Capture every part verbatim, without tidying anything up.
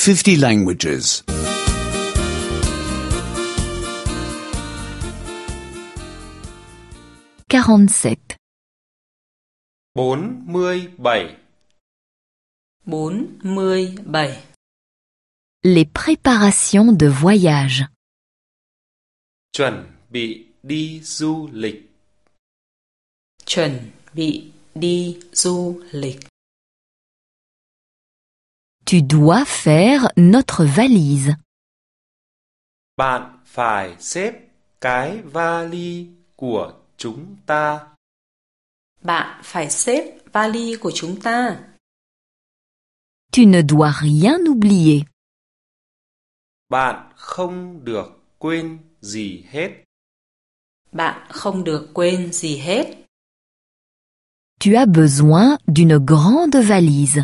fifty languages. quarante-sept. bốn mươi bảy. bốn mươi bảy. Les préparations de voyage. Chuẩn bị đi du lịch. Chuẩn bị đi du lịch. Tu dois faire notre valise. Bạn phải xếp cái vali của chúng ta. Bạn phải xếp vali của chúng ta. Tu ne dois rien oublier. Bạn không được quên gì hết. Bạn không được quên gì hết. Tu as besoin d'une grande valise.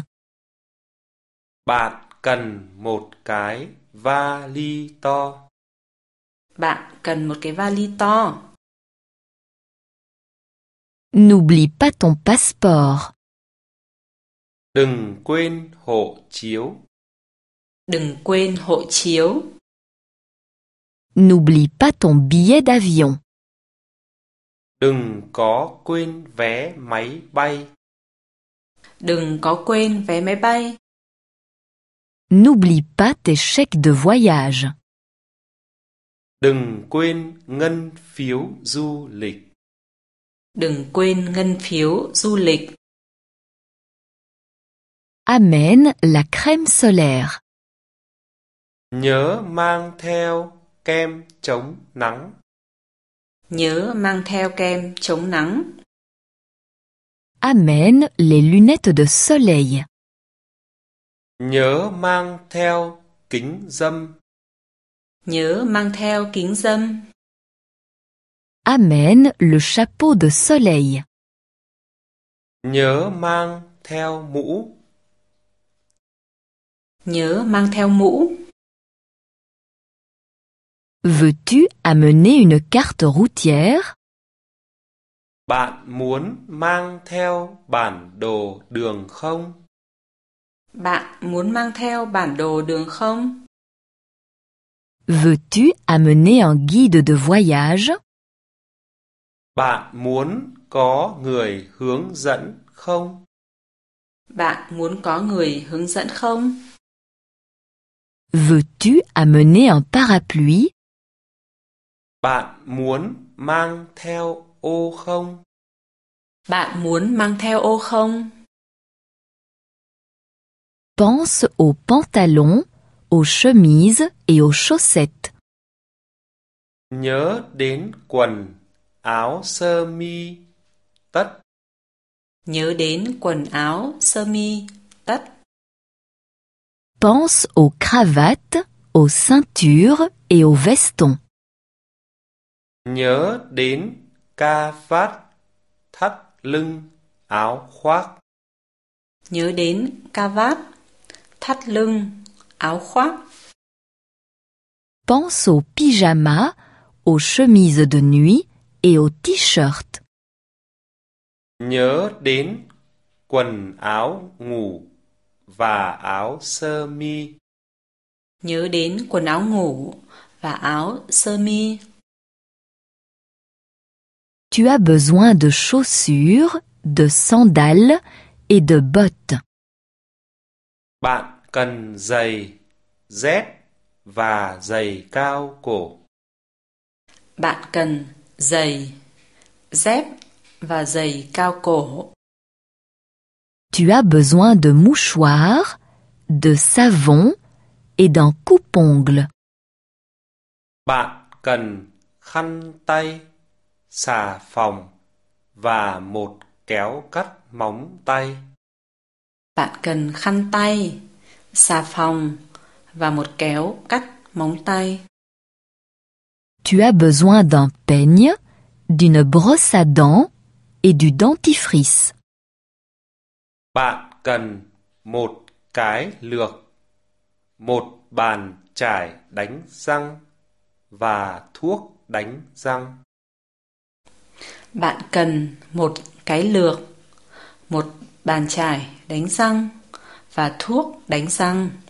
Bạn cần một cái vali to. Bạn cần một cái vali to. N'oublie pas ton passeport. Đừng quên hộ chiếu. Đừng quên hộ chiếu. N'oublie pas ton billet d'avion. Đừng có quên vé máy bay. Đừng có quên vé máy bay. N'oublie pas tes chèques de voyage. Đừng quên ngân phiếu du lịch. Đừng quên ngân phiếu du lịch. Amène la crème solaire. Nhớ mang theo kem chống nắng. Nhớ mang theo kem chống nắng. Amène les lunettes de soleil. Nhớ mang theo kính râm. Nhớ mang theo kính râm. Amène le chapeau de soleil. Nhớ mang theo mũ. Nhớ mang theo mũ. Veux-tu amener une carte routière? Bạn muốn mang theo bản đồ đường không? Bạn muốn mang theo bản đồ đường không? Veux-tu amener un guide de voyage? Bạn muốn có người hướng dẫn không? Bạn muốn có người hướng dẫn không? Veux-tu amener un parapluie? Bạn muốn mang theo ô không? Bạn muốn mang theo ô không? Pense aux pantalons, aux chemises et aux chaussettes. Nhớ đến quần, áo sơ mi, tất. Nhớ đến quần áo, sơ mi, tất. Pense aux cravates, aux ceintures et aux vestons. Nhớ đến ca vát, thắt lưng, áo khoác. Nhớ đến cà vạt, thắt lưng, áo khoác. Pense aux pyjamas, aux chemises de nuit et aux t-shirts. Nhớ đến quần áo ngủ và áo sơ mi. Nhớ đến quần áo ngủ và áo sơ mi. Tu as besoin de chaussures, de sandales et de bottes. Bạn cần giày, dép và giày cao cổ. Bạn cần giày, dép và giày cao cổ. Tu as besoin de mouchoirs, de savon et d'un coupe-ongles. Bạn cần khăn tay, xà phòng và một kéo cắt móng tay. Bạn cần khăn tay, xà phòng và một kéo cắt móng tay. Tu as besoin d'un peigne, d'une brosse à dents et du dentifrice. Bạn cần một cái lược, một bàn chải đánh răng và thuốc đánh răng. Bạn cần một cái lược, một bàn chải đánh răng và thuốc đánh răng.